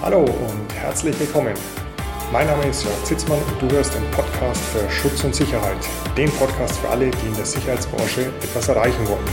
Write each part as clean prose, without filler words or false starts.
Hallo und herzlich willkommen. Mein Name ist Jörg Zitzmann und du hörst den Podcast für Schutz und Sicherheit. Den Podcast für alle, die in der Sicherheitsbranche etwas erreichen wollen.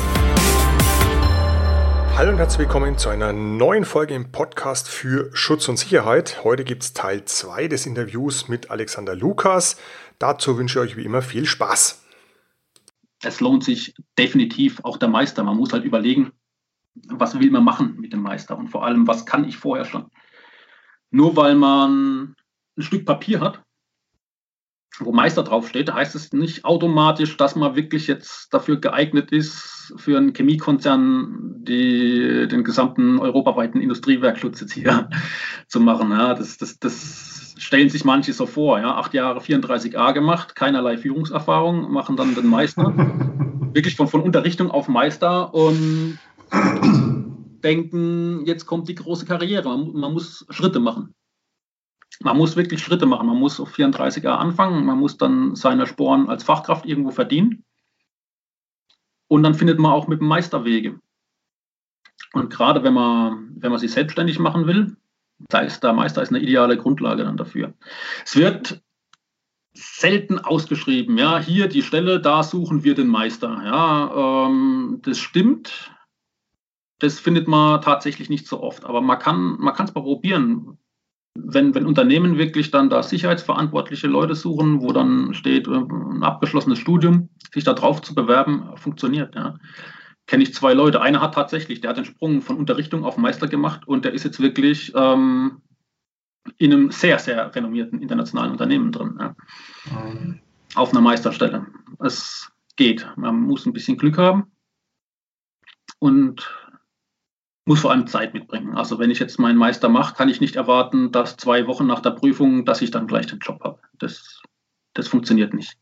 Hallo und herzlich willkommen zu einer neuen Folge im Podcast für Schutz und Sicherheit. Heute gibt es Teil 2 des Interviews mit Alexander Lukas. Dazu wünsche ich euch wie immer viel Spaß. Es lohnt sich definitiv auch der Meister. Man muss halt überlegen, was will man machen mit dem Meister und vor allem, was kann ich vorher schon. Nur weil man ein Stück Papier hat, wo Meister draufsteht, heißt es nicht automatisch, dass man wirklich jetzt dafür geeignet ist, für einen Chemiekonzern den gesamten europaweiten Industriewerkschutz jetzt hier zu machen. Ja, das stellen sich manche so vor. Ja, 8 Jahre 34a gemacht, keinerlei Führungserfahrung, machen dann den Meister. Wirklich von Unterrichtung auf Meister und denken, jetzt kommt die große Karriere. Man muss Schritte machen. Man muss wirklich Schritte machen. Man muss auf 34a anfangen. Man muss dann seine Sporen als Fachkraft irgendwo verdienen. Und dann findet man auch mit dem Meister Wege. Und gerade wenn man sich selbstständig machen will, da ist der Meister eine ideale Grundlage dann dafür. Es wird selten ausgeschrieben. Ja, hier die Stelle, da suchen wir den Meister. Ja, das stimmt. Das findet man tatsächlich nicht so oft, aber man kann es mal probieren. Wenn Unternehmen wirklich dann da sicherheitsverantwortliche Leute suchen, wo dann steht, ein abgeschlossenes Studium, sich da drauf zu bewerben, funktioniert. Ja. Kenne ich 2 Leute. Einer hat den Sprung von Unterrichtung auf Meister gemacht und der ist jetzt wirklich in einem sehr, sehr renommierten internationalen Unternehmen drin. Ja. Auf einer Meisterstelle. Es geht. Man muss ein bisschen Glück haben und muss vor allem Zeit mitbringen. Also wenn ich jetzt meinen Meister mache, kann ich nicht erwarten, dass 2 Wochen nach der Prüfung, dass ich dann gleich den Job habe. Das funktioniert nicht.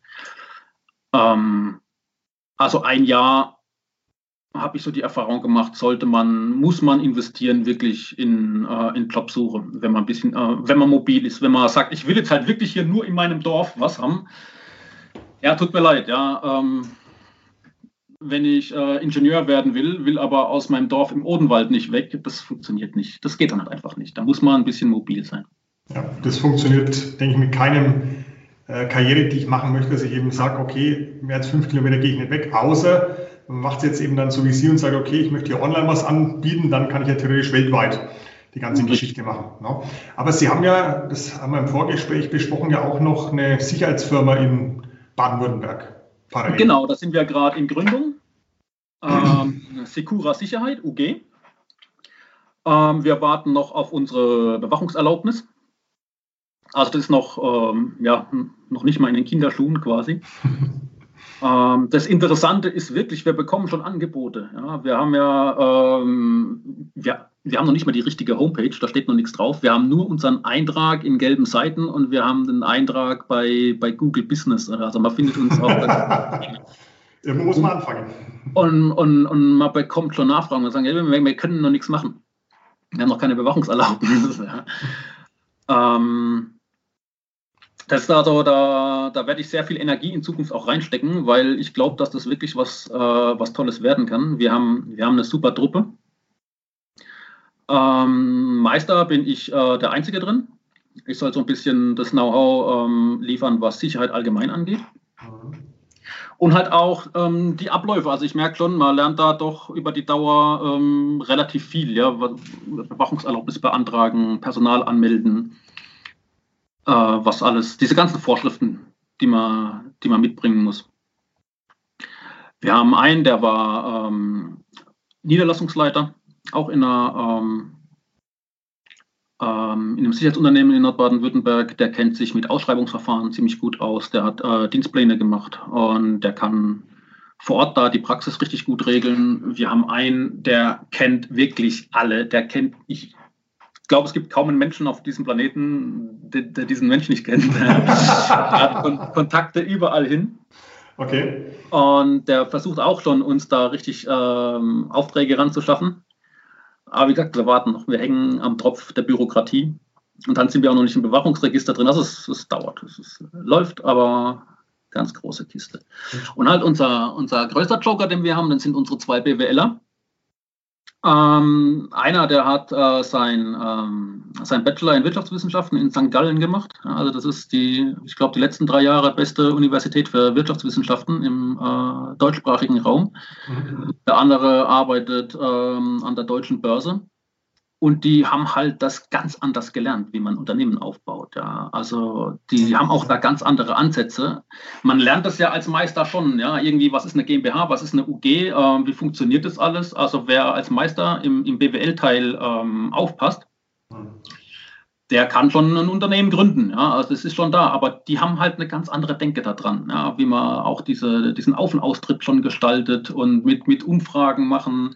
Also 1 Jahr habe ich so die Erfahrung gemacht, muss man investieren wirklich in Jobsuche, wenn man mobil ist, wenn man sagt, ich will jetzt halt wirklich hier nur in meinem Dorf was haben. Ja, tut mir leid, ja. Wenn ich Ingenieur werden will aber aus meinem Dorf im Odenwald nicht weg, das funktioniert nicht. Das geht dann halt einfach nicht. Da muss man ein bisschen mobil sein. Ja, das funktioniert, denke ich, mit keinem Karriere, die ich machen möchte, dass ich eben sage, okay, mehr als 5 Kilometer gehe ich nicht weg, außer man macht es jetzt eben dann so wie Sie und sagt, okay, ich möchte hier online was anbieten, dann kann ich ja theoretisch weltweit die ganze Geschichte machen. No? Aber Sie haben ja, das haben wir im Vorgespräch besprochen, ja auch noch eine Sicherheitsfirma in Baden-Württemberg. Parallel. Genau, da sind wir gerade in Gründung. Secura Sicherheit, UG. Wir warten noch auf unsere Bewachungserlaubnis. Also das ist noch nicht mal in den Kinderschuhen quasi. Das Interessante ist wirklich, wir bekommen schon Angebote. Ja, wir haben wir haben noch nicht mal die richtige Homepage, da steht noch nichts drauf. Wir haben nur unseren Eintrag in gelben Seiten und wir haben den Eintrag bei Google Business. Also man findet uns auch. Irgendwo muss man anfangen. Und man bekommt schon Nachfragen und sagen, wir können noch nichts machen. Wir haben noch keine Bewachungserlaubnis. Ja. Das ist also, da werde ich sehr viel Energie in Zukunft auch reinstecken, weil ich glaube, dass das wirklich was Tolles werden kann. Wir haben eine super Truppe. Meister bin ich der Einzige drin. Ich soll so ein bisschen das Know-how liefern, was Sicherheit allgemein angeht. Und halt auch die Abläufe. Also ich merke schon, man lernt da doch über die Dauer relativ viel. Ja? Bewachungserlaubnis beantragen, Personal anmelden. Was alles, diese ganzen Vorschriften, die man mitbringen muss. Wir haben einen, der war Niederlassungsleiter, auch in einem Sicherheitsunternehmen in Nordbaden-Württemberg. Der kennt sich mit Ausschreibungsverfahren ziemlich gut aus. Der hat Dienstpläne gemacht und der kann vor Ort da die Praxis richtig gut regeln. Wir haben einen, der kennt wirklich alle. Ich glaube, es gibt kaum einen Menschen auf diesem Planeten, der diesen Menschen nicht kennt. Er hat Kontakte überall hin. Okay. Und der versucht auch schon, uns da richtig Aufträge ranzuschaffen. Aber wie gesagt, wir warten noch. Wir hängen am Tropf der Bürokratie. Und dann sind wir auch noch nicht im Bewachungsregister drin. Also es dauert. Es läuft, aber ganz große Kiste. Und halt unser größter Joker, den wir haben, das sind unsere 2 BWLer. Einer, der hat sein Bachelor in Wirtschaftswissenschaften in St. Gallen gemacht. Ja, also das ist ich glaube, die letzten 3 Jahre beste Universität für Wirtschaftswissenschaften im deutschsprachigen Raum. Der andere arbeitet an der Deutschen Börse. Und die haben halt das ganz anders gelernt, wie man Unternehmen aufbaut. Ja. Also die haben auch da ganz andere Ansätze. Man lernt das ja als Meister schon. Ja. Irgendwie, was ist eine GmbH, was ist eine UG, wie funktioniert das alles? Also wer als Meister im BWL-Teil aufpasst, der kann schon ein Unternehmen gründen. Ja. Also das ist schon da. Aber die haben halt eine ganz andere Denke da dran, ja. Wie man auch diesen Auf- und Austritt schon gestaltet und mit Umfragen machen.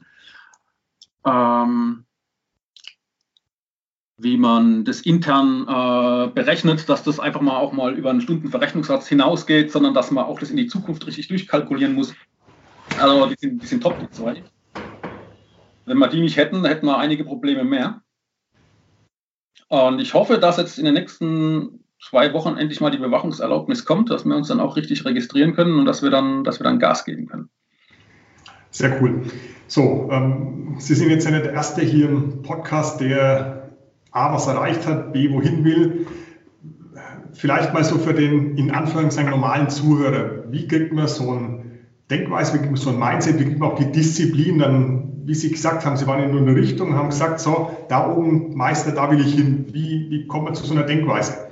Wie man das intern berechnet, dass das einfach mal auch mal über einen Stundenverrechnungssatz hinausgeht, sondern dass man auch das in die Zukunft richtig durchkalkulieren muss. Also die sind top, die zwei. Wenn wir die nicht hätten, hätten wir einige Probleme mehr. Und ich hoffe, dass jetzt in den nächsten 2 Wochen endlich mal die Bewachungserlaubnis kommt, dass wir uns dann auch richtig registrieren können und dass wir dann Gas geben können. Sehr cool. So, Sie sind jetzt ja nicht der Erste hier im Podcast, der A, was erreicht hat, B, wohin will. Vielleicht mal so für den, in Anführungszeichen, normalen Zuhörer. Wie kriegt man so ein Denkweise, wie kriegt man so ein Mindset, wie kriegt man auch die Disziplin, dann, wie Sie gesagt haben, Sie waren in nur eine Richtung, haben gesagt, so, da oben, Meister, da will ich hin. Wie kommt man zu so einer Denkweise?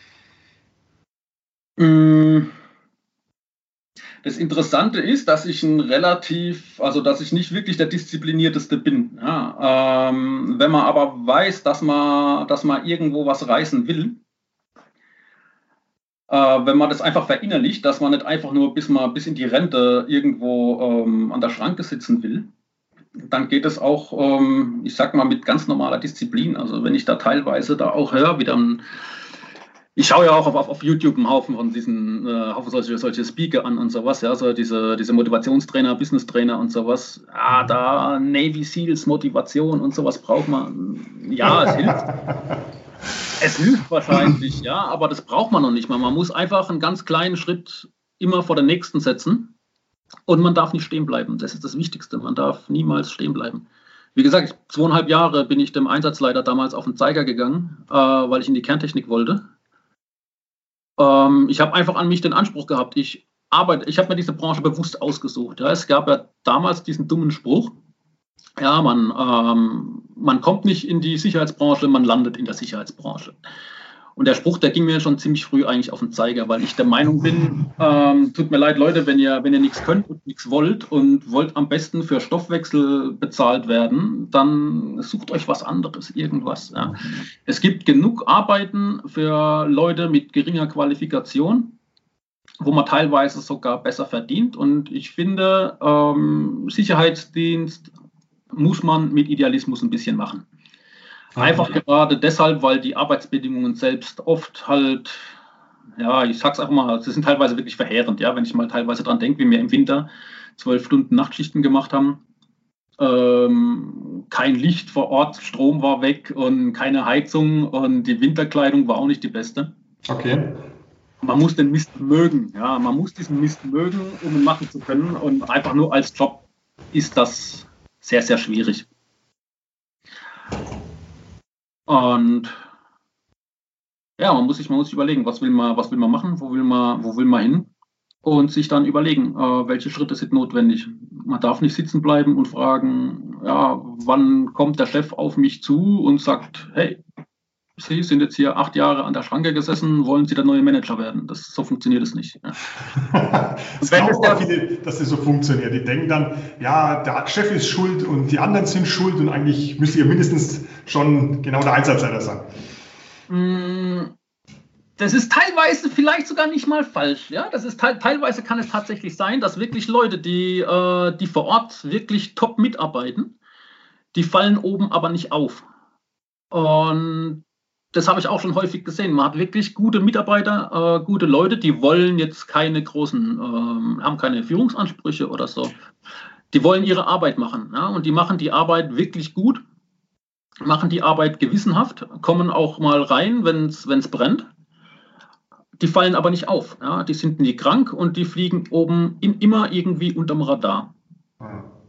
Das Interessante ist, dass ich dass ich nicht wirklich der Disziplinierteste bin. Ja, wenn man aber weiß, dass man irgendwo was reißen will, wenn man das einfach verinnerlicht, dass man nicht einfach nur bis in die Rente irgendwo an der Schranke sitzen will, dann geht es auch, ich sag mal, mit ganz normaler Disziplin. Also wenn ich da teilweise da auch höre, ich schaue ja auch auf YouTube einen Haufen von diesen solche Speaker an und sowas, ja, so diese Motivationstrainer, Business-Trainer und sowas. Ja, da Navy Seals, Motivation und sowas braucht man. Ja, es hilft. Es hilft wahrscheinlich, ja, aber das braucht man noch nicht mal. Man muss einfach einen ganz kleinen Schritt immer vor den nächsten setzen und man darf nicht stehen bleiben. Das ist das Wichtigste. Man darf niemals stehen bleiben. Wie gesagt, 2,5 Jahre bin ich dem Einsatzleiter damals auf den Zeiger gegangen, weil ich in die Kerntechnik wollte. Ich habe einfach an mich den Anspruch gehabt, ich habe mir diese Branche bewusst ausgesucht. Ja. Es gab ja damals diesen dummen Spruch, ja, man kommt nicht in die Sicherheitsbranche, man landet in der Sicherheitsbranche. Und der Spruch, der ging mir schon ziemlich früh eigentlich auf den Zeiger, weil ich der Meinung bin, tut mir leid, Leute, wenn ihr nichts könnt und nichts wollt und wollt am besten für Stoffwechsel bezahlt werden, dann sucht euch was anderes, irgendwas. Ja. Es gibt genug Arbeiten für Leute mit geringer Qualifikation, wo man teilweise sogar besser verdient. Und ich finde, Sicherheitsdienst muss man mit Idealismus ein bisschen machen. Einfach gerade deshalb, weil die Arbeitsbedingungen selbst oft halt, ja, ich sag's einfach mal, sie sind teilweise wirklich verheerend, ja, wenn ich mal teilweise dran denke, wie wir im Winter 12 Stunden Nachtschichten gemacht haben. Kein Licht vor Ort, Strom war weg und keine Heizung und die Winterkleidung war auch nicht die beste. Okay. Man muss den Mist mögen, ja, man muss diesen Mist mögen, um ihn machen zu können, und einfach nur als Job ist das sehr, sehr schwierig. Und ja, man muss sich überlegen, was will man machen, wo will man hin, und sich dann überlegen, welche Schritte sind notwendig. Man darf nicht sitzen bleiben und fragen, ja, wann kommt der Chef auf mich zu und sagt, hey, Sie sind jetzt hier 8 Jahre an der Schranke gesessen, wollen Sie der neue Manager werden? So funktioniert es nicht. Ja. Das glauben auch viele, dass das so funktioniert. Die denken dann, ja, der Chef ist schuld und die anderen sind schuld, und eigentlich müsste ja mindestens schon genau der Einsatzleiter sein. Das ist teilweise vielleicht sogar nicht mal falsch. Ja? Das ist teilweise kann es tatsächlich sein, dass wirklich Leute, die vor Ort wirklich top mitarbeiten, die fallen oben aber nicht auf. Und das habe ich auch schon häufig gesehen. Man hat wirklich gute Mitarbeiter, gute Leute, die wollen jetzt keine haben keine Führungsansprüche oder so. Die wollen ihre Arbeit machen, ja? Und die machen die Arbeit wirklich gut, machen die Arbeit gewissenhaft, kommen auch mal rein, wenn es brennt. Die fallen aber nicht auf. Ja? Die sind nie krank und die fliegen oben immer irgendwie unterm Radar.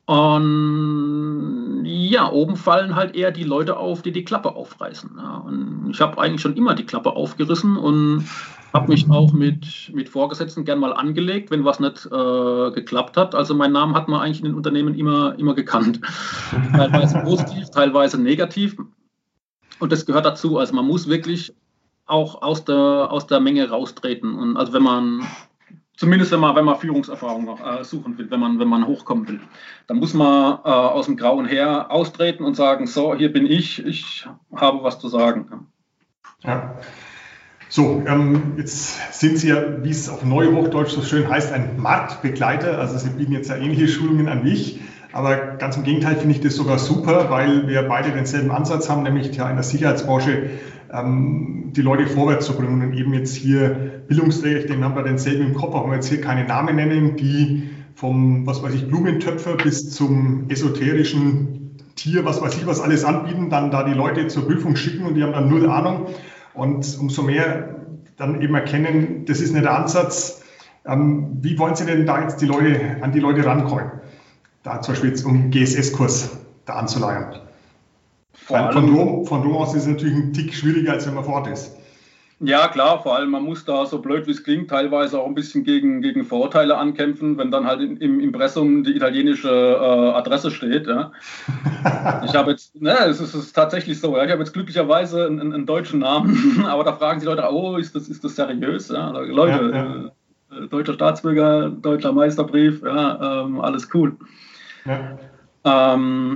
Und ja, oben fallen halt eher die Leute auf, die die Klappe aufreißen. Ja. Und ich habe eigentlich schon immer die Klappe aufgerissen und habe mich auch mit Vorgesetzten gern mal angelegt, wenn was nicht geklappt hat. Also mein Name hat man eigentlich in den Unternehmen immer gekannt. Teilweise positiv, teilweise negativ. Und das gehört dazu. Also man muss wirklich auch aus der Menge raustreten. Und also zumindest wenn man Führungserfahrung suchen will, wenn man hochkommen will, dann muss man aus dem grauen Heer austreten und sagen, so, hier bin ich habe was zu sagen. Ja. So, jetzt sind Sie ja, wie es auf Neuhochdeutsch so schön heißt, ein Marktbegleiter. Also Sie bieten jetzt ja ähnliche Schulungen an wie ich. Aber ganz im Gegenteil finde ich das sogar super, weil wir beide denselben Ansatz haben, nämlich ja in der Sicherheitsbranche die Leute vorwärts zu bringen. Und eben jetzt hier Bildungsträger, den haben wir denselben im Kopf, auch wenn wir jetzt hier keine Namen nennen, die vom, was weiß ich, Blumentöpfer bis zum esoterischen Tier, was weiß ich, was alles anbieten, dann da die Leute zur Prüfung schicken und die haben dann null Ahnung. Und umso mehr dann eben erkennen, das ist nicht der Ansatz. Wie wollen Sie denn da jetzt an die Leute rankommen? Da zum Beispiel jetzt um GSS-Kurs da anzuleiern. Von Rom aus ist es natürlich ein Tick schwieriger, als wenn man vor Ort ist. Ja, klar, vor allem man muss da, so blöd wie es klingt, teilweise auch ein bisschen gegen Vorurteile ankämpfen, wenn dann halt im Impressum die italienische Adresse steht. Ja. Ich habe jetzt, es ist tatsächlich so, ja, ich habe jetzt glücklicherweise einen deutschen Namen, aber da fragen die Leute, oh, ist das seriös? Ja, Leute, deutscher Staatsbürger, deutscher Meisterbrief, ja, alles cool. Ja.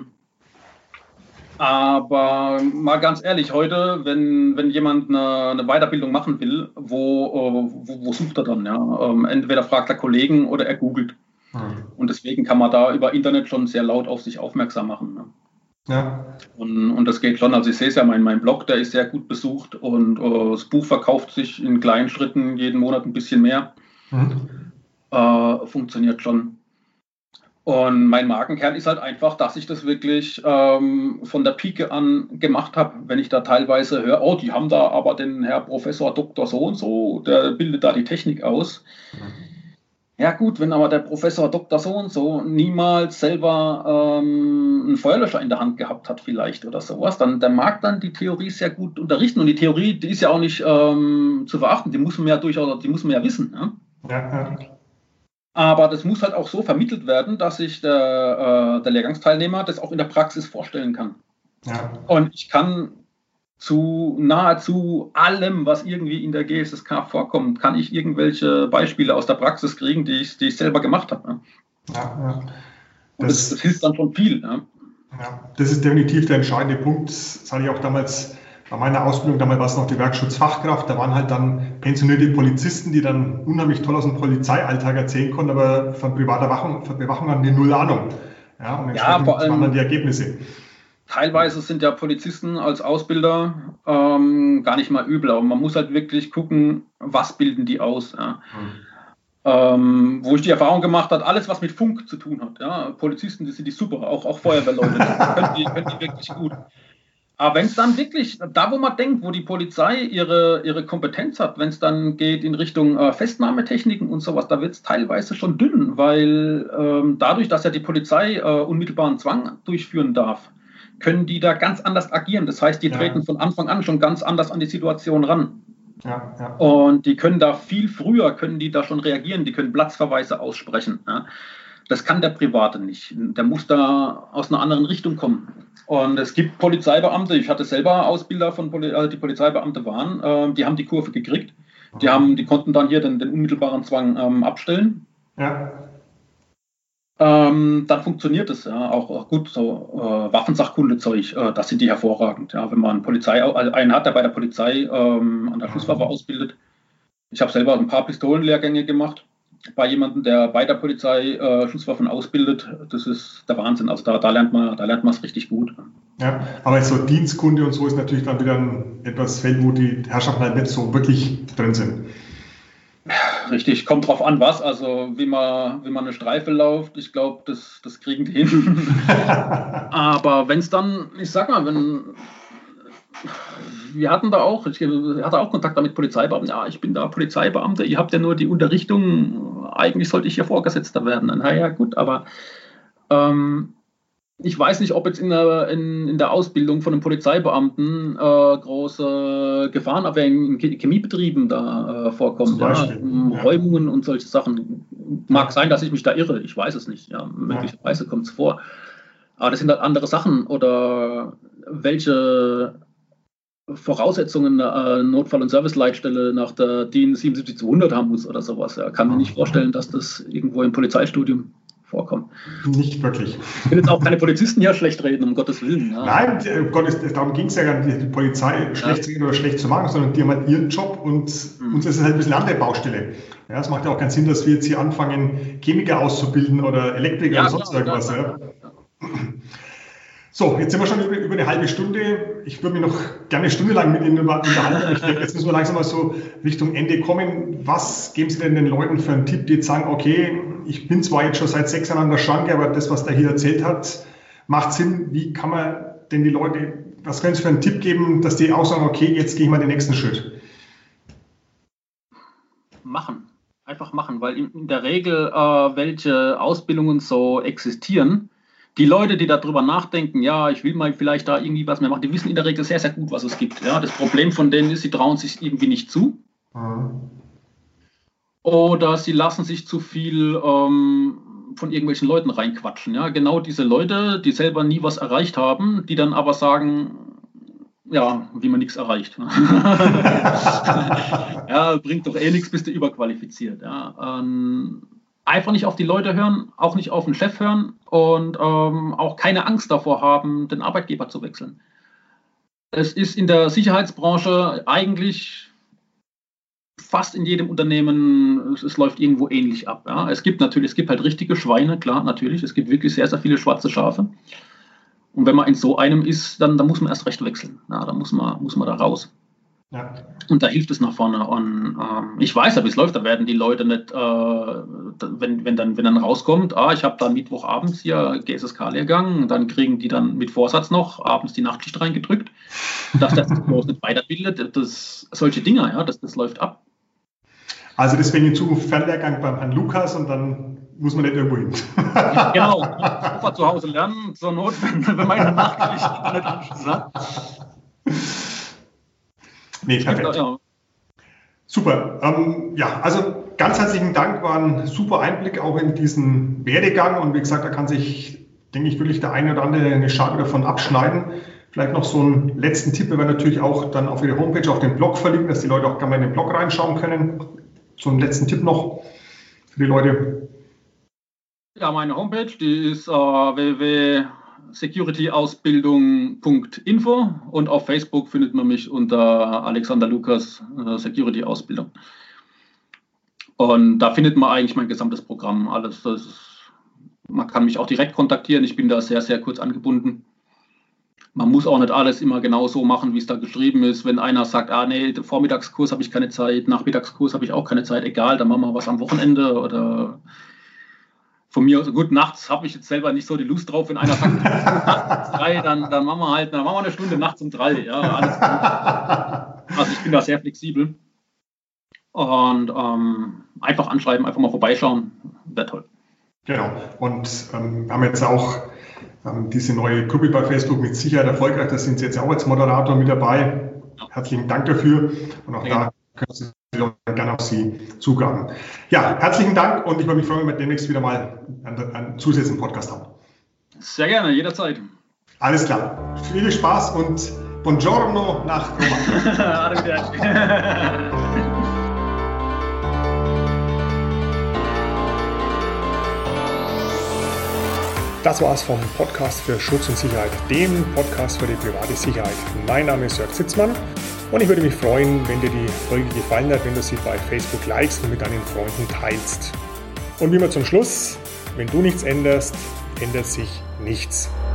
Aber mal ganz ehrlich, heute, wenn jemand eine Weiterbildung machen will, wo sucht er dann? Ja? Entweder fragt er Kollegen oder er googelt. Und deswegen kann man da über Internet schon sehr laut auf sich aufmerksam machen. Ne? Ja. Und das geht schon. Also ich sehe es ja, mein Blog, der ist sehr gut besucht und das Buch verkauft sich in kleinen Schritten jeden Monat ein bisschen mehr. Funktioniert schon. Und mein Markenkern ist halt einfach, dass ich das wirklich von der Pike an gemacht habe. Wenn ich da teilweise höre, oh, die haben da aber den Herr Professor Dr. so und so, der bildet da die Technik aus. Ja gut, wenn aber der Professor Dr. so und so niemals selber einen Feuerlöscher in der Hand gehabt hat vielleicht oder sowas, dann der mag dann die Theorie sehr gut unterrichten. Und die Theorie, die ist ja auch nicht zu verachten, die muss man ja wissen. Ne? Ja. Aber das muss halt auch so vermittelt werden, dass sich der Lehrgangsteilnehmer das auch in der Praxis vorstellen kann. Ja. Und ich kann zu nahezu allem, was irgendwie in der GSSK vorkommt, kann ich irgendwelche Beispiele aus der Praxis kriegen, die ich selber gemacht habe. Ne? Ja. Das hilft dann schon viel. Ne? Ja, das ist definitiv der entscheidende Punkt. Das hatte ich auch damals bei meiner Ausbildung, damals war es noch die Werkschutzfachkraft, da waren halt dann pensionierte Polizisten, die dann unheimlich toll aus dem Polizeialltag erzählen konnten, aber von privater Bewachung haben die null Ahnung. Ja, und entsprechend waren dann die Ergebnisse. Teilweise sind ja Polizisten als Ausbilder gar nicht mal übel, aber man muss halt wirklich gucken, was bilden die aus. Ja. Wo ich die Erfahrung gemacht habe, alles was mit Funk zu tun hat, ja, Polizisten, die sind die super, auch Feuerwehrleute, können die wirklich gut. Aber wenn es dann wirklich, da wo man denkt, wo die Polizei ihre Kompetenz hat, wenn es dann geht in Richtung Festnahmetechniken und sowas, da wird es teilweise schon dünn, weil dadurch, dass ja die Polizei unmittelbaren Zwang durchführen darf, können die da ganz anders agieren. Das heißt, die treten von Anfang an schon ganz anders an die Situation ran. Ja. Und die können da viel früher, schon reagieren, die können Platzverweise aussprechen. Ja. Das kann der Private nicht. Der muss da aus einer anderen Richtung kommen. Und es gibt Polizeibeamte, ich hatte selber Ausbilder die Polizeibeamte waren, die haben die Kurve gekriegt. Die konnten dann hier den unmittelbaren Zwang abstellen. Ja. Dann funktioniert es ja auch gut, so Waffensachkundezeug, das sind die hervorragend. Ja, wenn man einen hat, der bei der Polizei an der Schusswaffe ausbildet. Ich habe selber ein paar Pistolenlehrgänge gemacht. Bei jemandem, der bei der Polizei Schusswaffen ausbildet, das ist der Wahnsinn. Also da lernt man es richtig gut. Ja, aber so Dienstkunde und so ist natürlich dann wieder etwas Feld, wo die Herrschaften halt nicht so wirklich drin sind. Richtig, kommt drauf an, was. Also wie man eine Streife läuft, ich glaube, das kriegen die hin. Aber wenn es dann, ich sag mal, ich hatte auch Kontakt mit Polizeibeamten. Ja, ich bin da Polizeibeamter, ihr habt ja nur die Unterrichtung, eigentlich sollte ich ja Vorgesetzter werden. Na ja, gut, aber Ich weiß nicht, ob jetzt in der Ausbildung von einem Polizeibeamten große Gefahrenabwägungen in Chemiebetrieben da vorkommen. Räumungen und solche Sachen. Mag sein, dass ich mich da irre, ich weiß es nicht. Ja, möglicherweise kommt es vor. Aber das sind halt andere Sachen. Oder welche Voraussetzungen eine Notfall- und Serviceleitstelle nach der DIN 77200 haben muss oder sowas. Ja, kann mir nicht vorstellen, dass das irgendwo im Polizeistudium vorkommt. Nicht wirklich. Ich will jetzt auch keine Polizisten hier schlecht reden, um Gottes Willen. Ja. Nein, darum ging es ja gar nicht, die Polizei schlecht zu reden oder schlecht zu machen, sondern die haben halt ihren Job und uns ist es halt ein bisschen eine andere Baustelle. Ja, es macht ja auch keinen Sinn, dass wir jetzt hier anfangen, Chemiker auszubilden oder Elektriker oder sonst irgendwas. Ja. So, jetzt sind wir schon über eine halbe Stunde. Ich würde mich noch gerne eine Stunde lang mit Ihnen unterhalten. Ich denke, jetzt müssen wir langsam mal so Richtung Ende kommen. Was geben Sie denn den Leuten für einen Tipp, die jetzt sagen, okay, ich bin zwar jetzt schon seit 6 Jahren an der Schranke, aber das, was der hier erzählt hat, macht Sinn. Wie kann man denn die Leute, was können Sie für einen Tipp geben, dass die auch sagen, okay, jetzt gehe ich mal den nächsten Schritt? Machen. Einfach machen, weil in der Regel, welche Ausbildungen so existieren, die Leute, die darüber nachdenken, ja, ich will mal vielleicht da irgendwie was mehr machen, die wissen in der Regel sehr, sehr gut, was es gibt. Ja, das Problem von denen ist, sie trauen sich irgendwie nicht zu. Oder sie lassen sich zu viel von irgendwelchen Leuten reinquatschen. Ja, genau diese Leute, die selber nie was erreicht haben, die dann aber sagen, ja, wie man nichts erreicht. Ja, bringt doch eh nichts, bist du überqualifiziert. Ja, einfach nicht auf die Leute hören, auch nicht auf den Chef hören und auch keine Angst davor haben, den Arbeitgeber zu wechseln. Es ist in der Sicherheitsbranche eigentlich fast in jedem Unternehmen, es läuft irgendwo ähnlich ab. Ja. Es gibt halt richtige Schweine, klar, natürlich. Es gibt wirklich sehr, sehr viele schwarze Schafe. Und wenn man in so einem ist, dann muss man erst recht wechseln. Ja, dann muss man da raus. Ja. Und da hilft es nach vorne. Und ich weiß ja, wie es läuft. Da werden die Leute nicht, wenn dann rauskommt, ich habe dann Mittwochabends hier GSSK-Lehrgang, dann kriegen die dann mit Vorsatz noch abends die Nachtschicht reingedrückt, dass das bloß nicht weiterbildet. Solche Dinge, ja, das läuft ab. Also deswegen in Zukunft Fernlehrgang beim Herrn Lukas und dann muss man nicht irgendwo hin. Genau, einfach zu Hause lernen, zur Not, wenn man in der Nacht nicht Internetanschluss hat. Nee, perfekt. Ja. Super. Also ganz herzlichen Dank, war ein super Einblick auch in diesen Werdegang und wie gesagt, da kann sich, denke ich, wirklich der eine oder andere eine Scheibe davon abschneiden. Vielleicht noch so einen letzten Tipp, wir werden natürlich auch dann auf Ihre Homepage, auf den Blog verlinken, dass die Leute auch gerne mal in den Blog reinschauen können. So einen letzten Tipp noch für die Leute. Ja, meine Homepage, die ist www.securityausbildung.info und auf Facebook findet man mich unter Alexander Lukas Security Ausbildung. Und da findet man eigentlich mein gesamtes Programm, alles. Man kann mich auch direkt kontaktieren, ich bin da sehr, sehr kurz angebunden. Man muss auch nicht alles immer genau so machen, wie es da geschrieben ist. Wenn einer sagt, nee, Vormittagskurs habe ich keine Zeit, Nachmittagskurs habe ich auch keine Zeit, egal, dann machen wir was am Wochenende oder von mir aus, gut, nachts habe ich jetzt selber nicht so die Lust drauf, wenn einer sagt, nachts um 3, dann machen wir eine Stunde nachts um 3. Ja, alles gut. Also ich bin da sehr flexibel. Und einfach anschreiben, einfach mal vorbeischauen, wäre toll. Genau. Und wir haben jetzt auch diese neue Gruppe bei Facebook mit Sicherheit erfolgreich. Da sind Sie jetzt auch als Moderator mit dabei. Ja. Herzlichen Dank dafür. Und auch da können Sie die Leute gerne auf Sie zugaben. Ja, herzlichen Dank und ich würde mich freuen, wenn wir demnächst wieder mal einen zusätzlichen Podcast haben. Sehr gerne, jederzeit. Alles klar. Viel Spaß und Buongiorno nach Roma. Arrivederci. Das war's vom Podcast für Schutz und Sicherheit, dem Podcast für die private Sicherheit. Mein Name ist Jörg Sitzmann und ich würde mich freuen, wenn dir die Folge gefallen hat, wenn du sie bei Facebook likest und mit deinen Freunden teilst. Und wie immer zum Schluss, wenn du nichts änderst, ändert sich nichts.